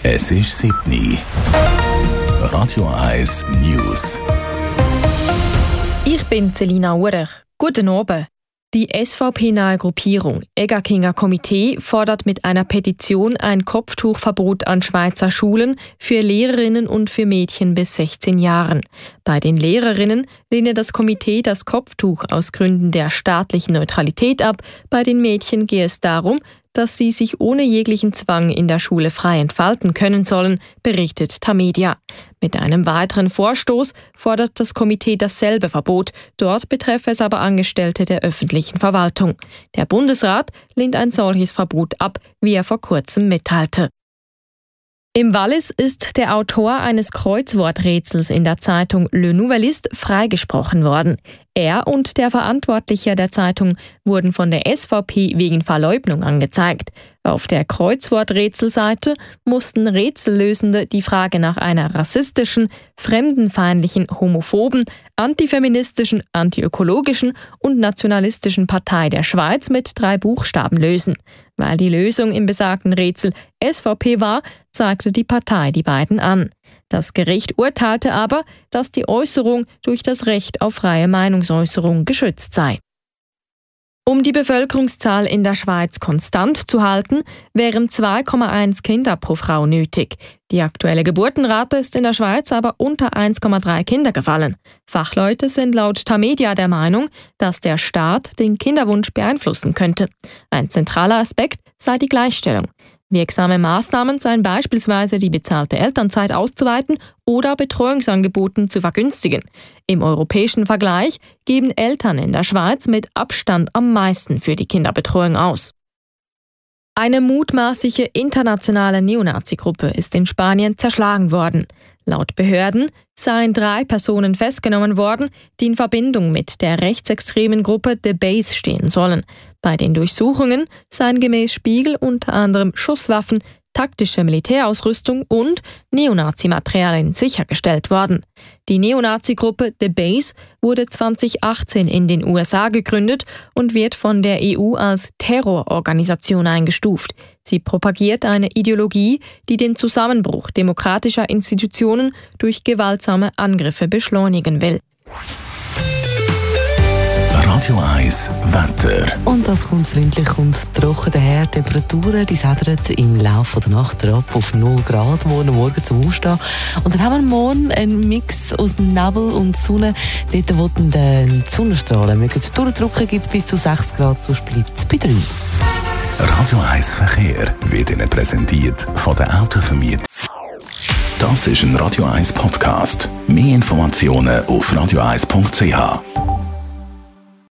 Es ist 7 Uhr. Radio 1 News. Ich bin Selina Urech. Guten Abend. Die SVP-nahe Gruppierung Egakinger Komitee fordert mit einer Petition ein Kopftuchverbot an Schweizer Schulen für Lehrerinnen und für Mädchen bis 16 Jahren. Bei den Lehrerinnen lehne das Komitee das Kopftuch aus Gründen der staatlichen Neutralität ab. Bei den Mädchen gehe es darum, dass sie sich ohne jeglichen Zwang in der Schule frei entfalten können sollen, berichtet Tamedia. Mit einem weiteren Vorstoß fordert das Komitee dasselbe Verbot. Dort betreffe es aber Angestellte der öffentlichen Verwaltung. Der Bundesrat lehnt ein solches Verbot ab, wie er vor kurzem mitteilte. Im Wallis ist der Autor eines Kreuzworträtsels in der Zeitung Le Nouvelliste freigesprochen worden. Er und der Verantwortliche der Zeitung wurden von der SVP wegen Verleugnung angezeigt. Auf der Kreuzworträtselseite mussten Rätsellösende die Frage nach einer rassistischen, fremdenfeindlichen, homophoben, antifeministischen, antiökologischen und nationalistischen Partei der Schweiz mit 3 Buchstaben lösen. Weil die Lösung im besagten Rätsel SVP war, zeigte die Partei die beiden an. Das Gericht urteilte aber, dass die Äußerung durch das Recht auf freie Meinungsäußerung geschützt sei. Um die Bevölkerungszahl in der Schweiz konstant zu halten, wären 2,1 Kinder pro Frau nötig. Die aktuelle Geburtenrate ist in der Schweiz aber unter 1,3 Kinder gefallen. Fachleute sind laut Tamedia der Meinung, dass der Staat den Kinderwunsch beeinflussen könnte. Ein zentraler Aspekt sei die Gleichstellung. Wirksame Maßnahmen seien beispielsweise die bezahlte Elternzeit auszuweiten oder Betreuungsangeboten zu vergünstigen. Im europäischen Vergleich geben Eltern in der Schweiz mit Abstand am meisten für die Kinderbetreuung aus. Eine mutmaßliche internationale Neonazi-Gruppe ist in Spanien zerschlagen worden. Laut Behörden seien 3 Personen festgenommen worden, die in Verbindung mit der rechtsextremen Gruppe The Base stehen sollen. Bei den Durchsuchungen seien gemäß Spiegel unter anderem Schusswaffen, taktische Militärausrüstung und Neonazi-Materialien sichergestellt worden. Die Neonazi-Gruppe The Base wurde 2018 in den USA gegründet und wird von der EU als Terrororganisation eingestuft. Sie propagiert eine Ideologie, die den Zusammenbruch demokratischer Institutionen durch gewaltsame Angriffe beschleunigen will. Radio 1 Wetter. Und das kommt freundlich und trocken daher. Temperaturen die sädern im Laufe der Nacht ab auf 0 Grad. Morgen zum Aufstehen. Und dann haben wir morgen einen Mix aus Nebel und Sonne. Dort, wo die Sonnenstrahlen mögen durchdrücken, gibt es bis zu 6 Grad, sonst bleibt es bei 3. Radio 1 Verkehr wird Ihnen präsentiert von der Autovermietung. Das ist ein Radio 1 Podcast. Mehr Informationen auf radio1.ch.